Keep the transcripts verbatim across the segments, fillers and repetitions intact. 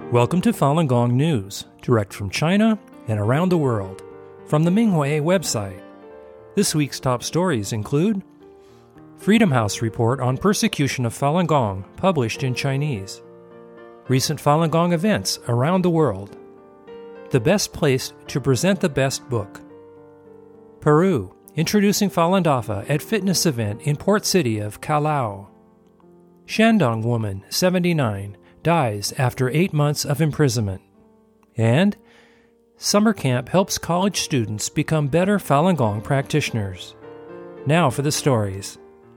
Welcome to Falun Gong News, direct from China and around the world, from the Minghui website. This week's top stories include Freedom House report on persecution of Falun Gong, published in Chinese. Recent Falun Gong events around the world. The best place to present the best book. Peru, introducing Falun Dafa at fitness event in port city of Callao. Shandong woman, seventy-nine, dies after eight months of imprisonment. And summer camp helps college students become better Falun Gong practitioners. Now for the stories.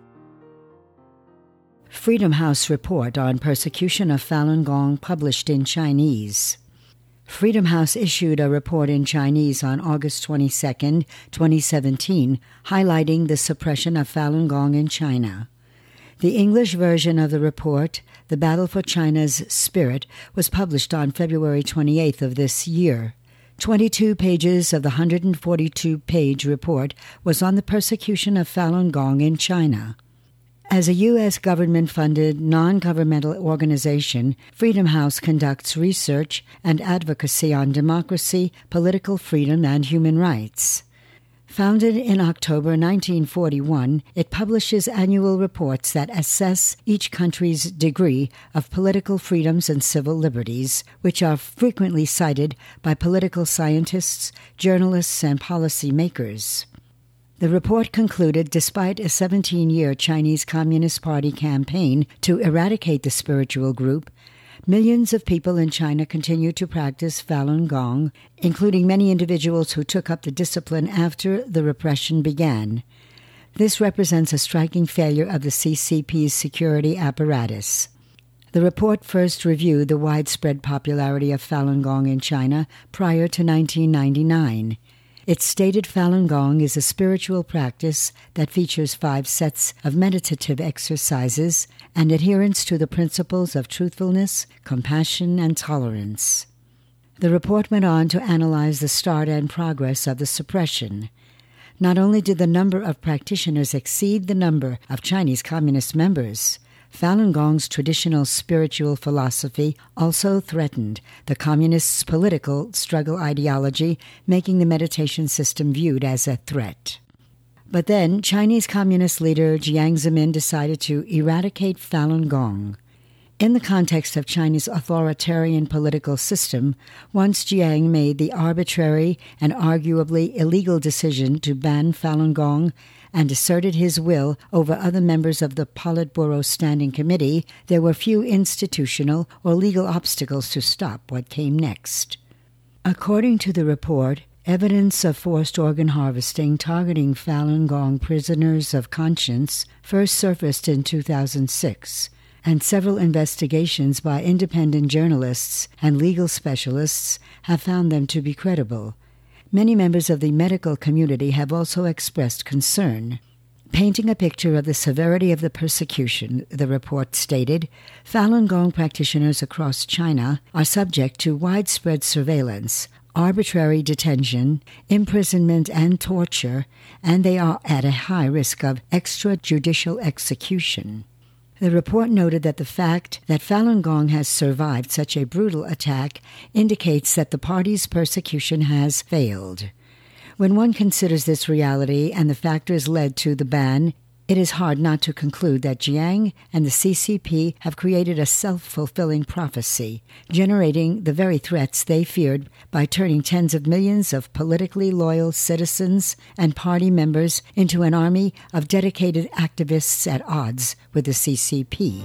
Freedom House report on persecution of Falun Gong published in Chinese. Freedom House issued a report in Chinese on August twenty-second, twenty seventeen, highlighting the suppression of Falun Gong in China. The English version of the report, The Battle for China's Spirit, was published on February twenty-eighth of this year. twenty-two pages of the one hundred forty-two page report was on the persecution of Falun Gong in China. As a U S government-funded, non-governmental organization, Freedom House conducts research and advocacy on democracy, political freedom, and human rights. Founded in October nineteen forty-one, it publishes annual reports that assess each country's degree of political freedoms and civil liberties, which are frequently cited by political scientists, journalists, and policymakers. The report concluded despite a seventeen-year Chinese Communist Party campaign to eradicate the spiritual group, millions of people in China continue to practice Falun Gong, including many individuals who took up the discipline after the repression began. This represents a striking failure of the C C P's security apparatus. The report first reviewed the widespread popularity of Falun Gong in China prior to nineteen ninety-nine. It stated Falun Gong is a spiritual practice that features five sets of meditative exercises and adherence to the principles of truthfulness, compassion, and tolerance. The report went on to analyze the start and progress of the suppression. Not only did the number of practitioners exceed the number of Chinese Communist members, Falun Gong's traditional spiritual philosophy also threatened the Communists' political struggle ideology, making the meditation system viewed as a threat. But then, Chinese Communist leader Jiang Zemin decided to eradicate Falun Gong. In the context of China's authoritarian political system, once Jiang made the arbitrary and arguably illegal decision to ban Falun Gong and asserted his will over other members of the Politburo Standing Committee, there were few institutional or legal obstacles to stop what came next. According to the report, evidence of forced organ harvesting targeting Falun Gong prisoners of conscience first surfaced in two thousand six, and several investigations by independent journalists and legal specialists have found them to be credible. Many members of the medical community have also expressed concern. Painting a picture of the severity of the persecution, the report stated, Falun Gong practitioners across China are subject to widespread surveillance, arbitrary detention, imprisonment, and torture, and they are at a high risk of extrajudicial execution. The report noted that the fact that Falun Gong has survived such a brutal attack indicates that the party's persecution has failed. When one considers this reality and the factors led to the ban, it is hard not to conclude that Jiang and the C C P have created a self-fulfilling prophecy, generating the very threats they feared by turning tens of millions of politically loyal citizens and party members into an army of dedicated activists at odds with the C C P.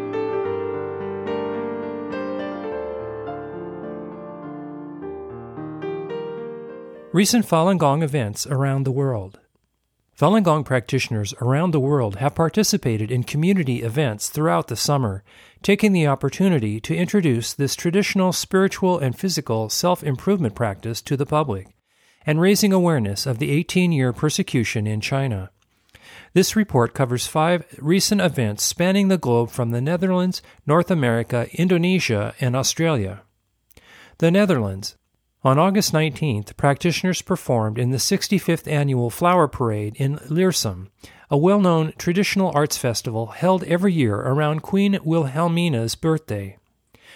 Recent Falun Gong events around the world. Falun Gong practitioners around the world have participated in community events throughout the summer, taking the opportunity to introduce this traditional spiritual and physical self-improvement practice to the public, and raising awareness of the eighteen-year persecution in China. This report covers five recent events spanning the globe from the Netherlands, North America, Indonesia, and Australia. The Netherlands. On August nineteenth, practitioners performed in the sixty-fifth Annual Flower Parade in Leersum, a well-known traditional arts festival held every year around Queen Wilhelmina's birthday.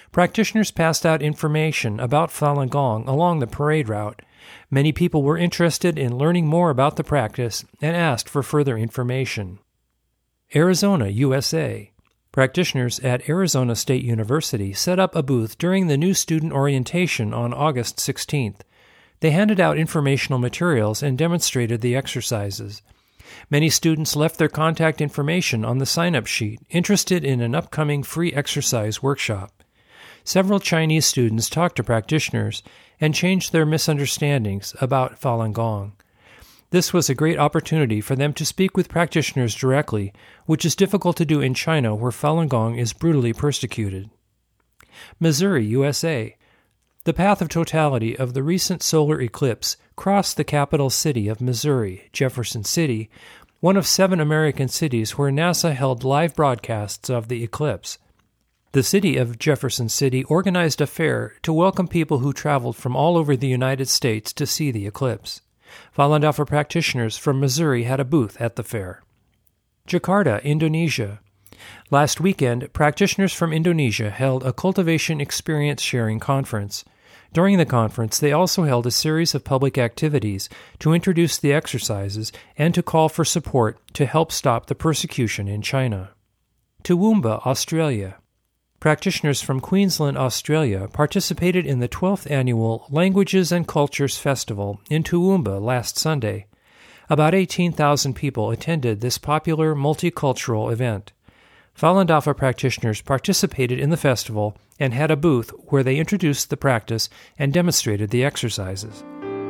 Practitioners passed out information about Falun Gong along the parade route. Many people were interested in learning more about the practice and asked for further information. Arizona, U S A. Practitioners at Arizona State University set up a booth during the new student orientation on August sixteenth. They handed out informational materials and demonstrated the exercises. Many students left their contact information on the sign-up sheet, interested in an upcoming free exercise workshop. Several Chinese students talked to practitioners and changed their misunderstandings about Falun Gong. This was a great opportunity for them to speak with practitioners directly, which is difficult to do in China where Falun Gong is brutally persecuted. Missouri, U S A. The path of totality of the recent solar eclipse crossed the capital city of Missouri, Jefferson City, one of seven American cities where NASA held live broadcasts of the eclipse. The city of Jefferson City organized a fair to welcome people who traveled from all over the United States to see the eclipse. Falun Dafa practitioners from Missouri had a booth at the fair. Jakarta, Indonesia. Last weekend, practitioners from Indonesia held a cultivation experience sharing conference. During the conference, they also held a series of public activities to introduce the exercises and to call for support to help stop the persecution in China. Toowoomba, Australia. Practitioners from Queensland, Australia participated in the twelfth annual Languages and Cultures Festival in Toowoomba last Sunday. About eighteen thousand people attended this popular multicultural event. Falun Dafa practitioners participated in the festival and had a booth where they introduced the practice and demonstrated the exercises.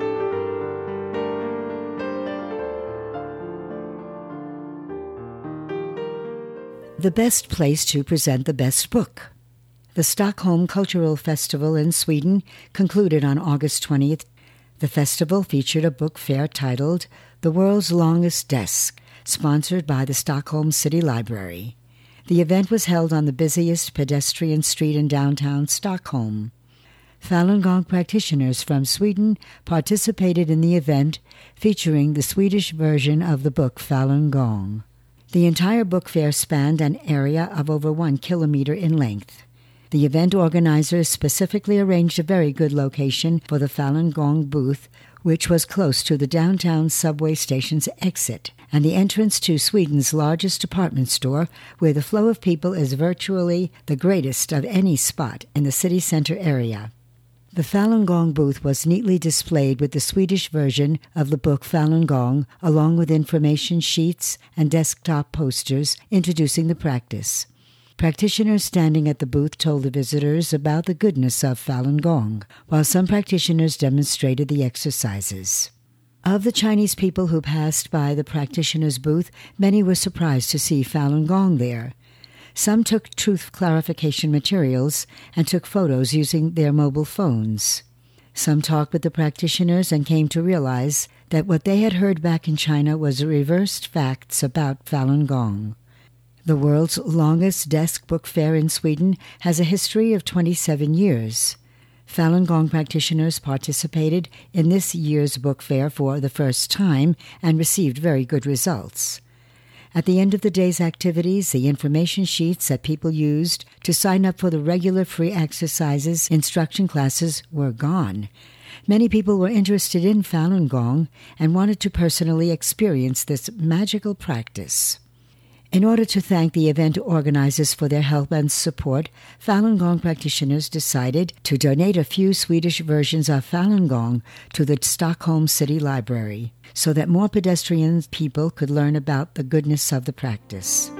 The best place to present the best book. The Stockholm Cultural Festival in Sweden concluded on August twentieth. The festival featured a book fair titled The World's Longest Desk, sponsored by the Stockholm City Library. The event was held on the busiest pedestrian street in downtown Stockholm. Falun Gong practitioners from Sweden participated in the event, featuring the Swedish version of the book Falun Gong. The entire book fair spanned an area of over one kilometer in length. The event organizers specifically arranged a very good location for the Falun Gong booth, which was close to the downtown subway station's exit and the entrance to Sweden's largest department store, where the flow of people is virtually the greatest of any spot in the city center area. The Falun Gong booth was neatly displayed with the Swedish version of the book Falun Gong, along with information sheets and desktop posters introducing the practice. Practitioners standing at the booth told the visitors about the goodness of Falun Gong, while some practitioners demonstrated the exercises. Of the Chinese people who passed by the practitioners' booth, many were surprised to see Falun Gong there. Some took truth clarification materials and took photos using their mobile phones. Some talked with the practitioners and came to realize that what they had heard back in China was reversed facts about Falun Gong. The world's longest desk book fair in Sweden has a history of twenty-seven years. Falun Gong practitioners participated in this year's book fair for the first time and received very good results. At the end of the day's activities, the information sheets that people used to sign up for the regular free exercises instruction classes were gone. Many people were interested in Falun Gong and wanted to personally experience this magical practice. In order to thank the event organizers for their help and support, Falun Gong practitioners decided to donate a few Swedish versions of Falun Gong to the Stockholm City Library, so that more pedestrian people could learn about the goodness of the practice.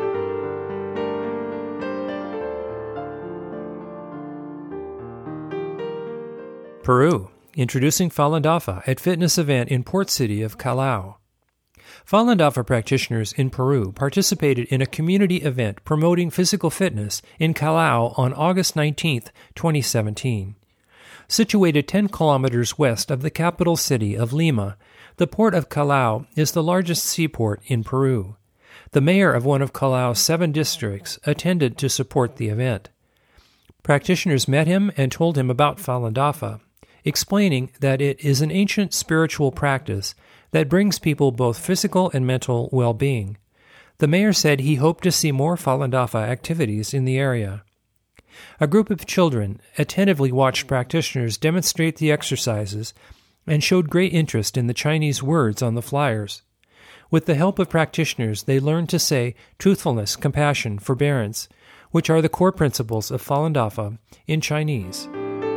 Peru, introducing Falun Dafa at fitness event in port city of Callao. Falun Dafa practitioners in Peru participated in a community event promoting physical fitness in Callao on August nineteenth, twenty seventeen. Situated ten kilometers west of the capital city of Lima, the port of Callao is the largest seaport in Peru. The mayor of one of Callao's seven districts attended to support the event. Practitioners met him and told him about Falun Dafa, explaining that it is an ancient spiritual practice that brings people both physical and mental well-being. The mayor said he hoped to see more Falun Dafa activities in the area. A group of children attentively watched practitioners demonstrate the exercises and showed great interest in the Chinese words on the flyers. With the help of practitioners, they learned to say truthfulness, compassion, forbearance, which are the core principles of Falun Dafa in Chinese.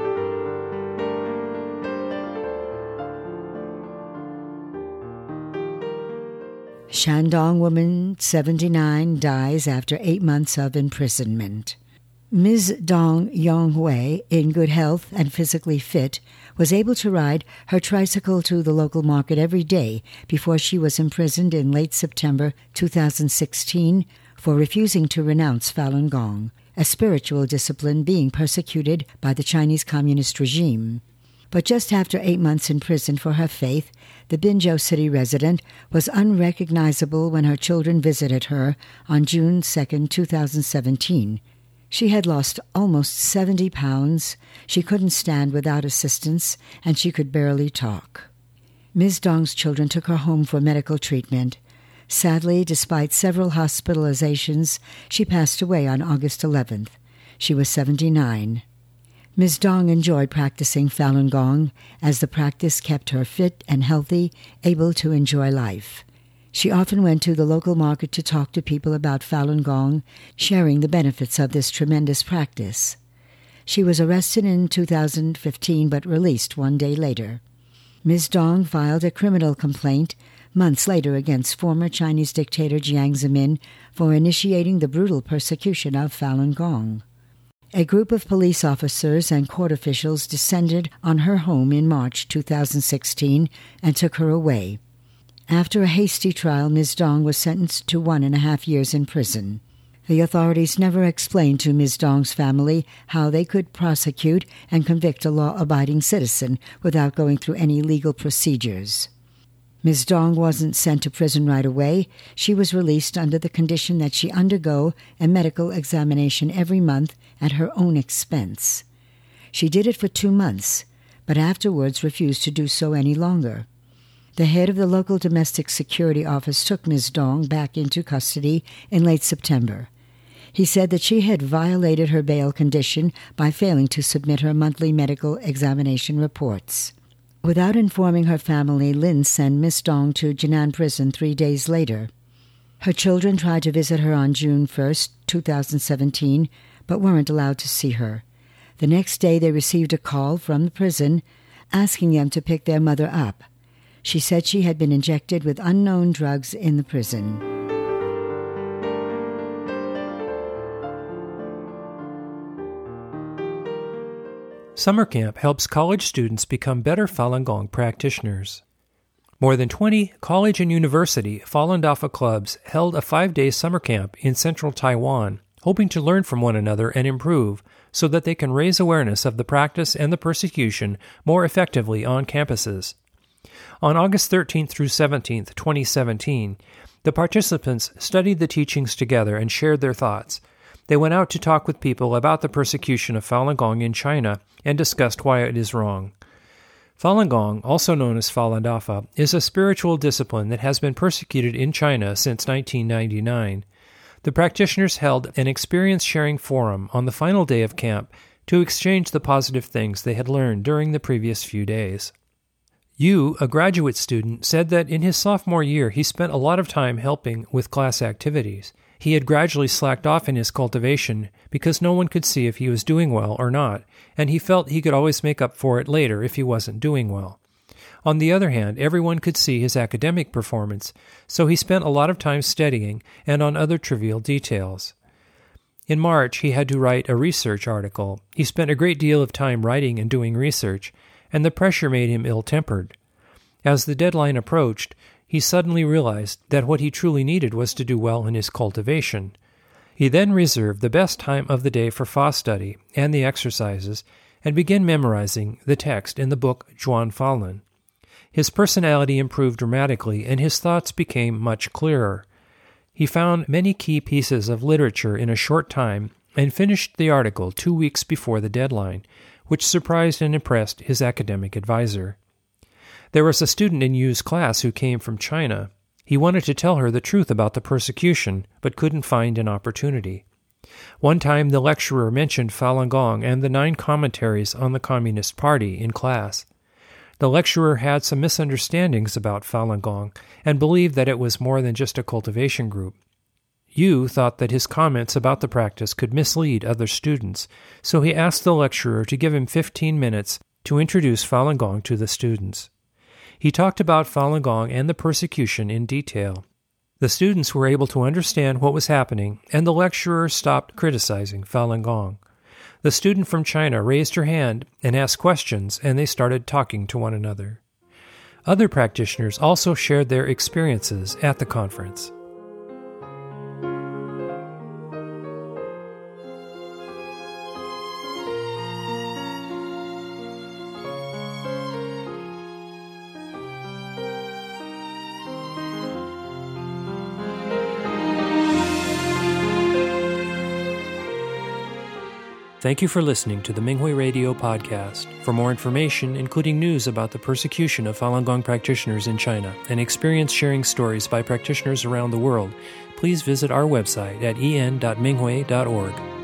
Shandong woman, seventy-nine, dies after eight months of imprisonment. Miz Dong Yonghui, in good health and physically fit, was able to ride her tricycle to the local market every day before she was imprisoned in late September two thousand sixteen for refusing to renounce Falun Gong, a spiritual discipline being persecuted by the Chinese Communist regime. But just after eight months in prison for her faith, the Binzhou City resident was unrecognizable when her children visited her on June second, two thousand seventeen. She had lost almost seventy pounds, she couldn't stand without assistance, and she could barely talk. Miz Dong's children took her home for medical treatment. Sadly, despite several hospitalizations, she passed away on August eleventh. She was seventy-nine. Miz Dong enjoyed practicing Falun Gong, as the practice kept her fit and healthy, able to enjoy life. She often went to the local market to talk to people about Falun Gong, sharing the benefits of this tremendous practice. She was arrested in two thousand fifteen but released one day later. Miz Dong filed a criminal complaint months later against former Chinese dictator Jiang Zemin for initiating the brutal persecution of Falun Gong. A group of police officers and court officials descended on her home in March two thousand sixteen and took her away. After a hasty trial, Miz Dong was sentenced to one and a half years in prison. The authorities never explained to Miz Dong's family how they could prosecute and convict a law-abiding citizen without going through any legal procedures. Miz Dong wasn't sent to prison right away. She was released under the condition that she undergo a medical examination every month at her own expense. She did it for two months, but afterwards refused to do so any longer. The head of the local domestic security office took Miz Dong back into custody in late September. He said that she had violated her bail condition by failing to submit her monthly medical examination reports. Without informing her family, Lin sent Miz Dong to Jinan prison three days later. Her children tried to visit her on June first, two thousand seventeen, but weren't allowed to see her. The next day they received a call from the prison asking them to pick their mother up. She said she had been injected with unknown drugs in the prison. Summer camp helps college students become better Falun Gong practitioners. More than twenty college and university Falun Dafa clubs held a five-day summer camp in central Taiwan, hoping to learn from one another and improve so that they can raise awareness of the practice and the persecution more effectively on campuses. On August thirteenth through seventeenth, twenty seventeen, the participants studied the teachings together and shared their thoughts. They went out to talk with people about the persecution of Falun Gong in China and discussed why it is wrong. Falun Gong, also known as Falun Dafa, is a spiritual discipline that has been persecuted in China since nineteen ninety-nine. The practitioners held an experience-sharing forum on the final day of camp to exchange the positive things they had learned during the previous few days. Yu, a graduate student, said that in his sophomore year he spent a lot of time helping with class activities. He had gradually slacked off in his cultivation because no one could see if he was doing well or not, and he felt he could always make up for it later if he wasn't doing well. On the other hand, everyone could see his academic performance, so he spent a lot of time studying and on other trivial details. In March, he had to write a research article. He spent a great deal of time writing and doing research, and the pressure made him ill-tempered. As the deadline approached, he suddenly realized that what he truly needed was to do well in his cultivation. He then reserved the best time of the day for Fa study and the exercises, and began memorizing the text in the book Zhuan Falun. His personality improved dramatically, and his thoughts became much clearer. He found many key pieces of literature in a short time and finished the article two weeks before the deadline, which surprised and impressed his academic advisor. There was a student in Yu's class who came from China. He wanted to tell her the truth about the persecution, but couldn't find an opportunity. One time, the lecturer mentioned Falun Gong and the nine commentaries on the Communist Party in class. The lecturer had some misunderstandings about Falun Gong and believed that it was more than just a cultivation group. Yu thought that his comments about the practice could mislead other students, so he asked the lecturer to give him fifteen minutes to introduce Falun Gong to the students. He talked about Falun Gong and the persecution in detail. The students were able to understand what was happening, and the lecturer stopped criticizing Falun Gong. The student from China raised her hand and asked questions, and they started talking to one another. Other practitioners also shared their experiences at the conference. Thank you for listening to the Minghui Radio podcast. For more information, including news about the persecution of Falun Gong practitioners in China and experience-sharing stories by practitioners around the world, please visit our website at en dot minghui dot org.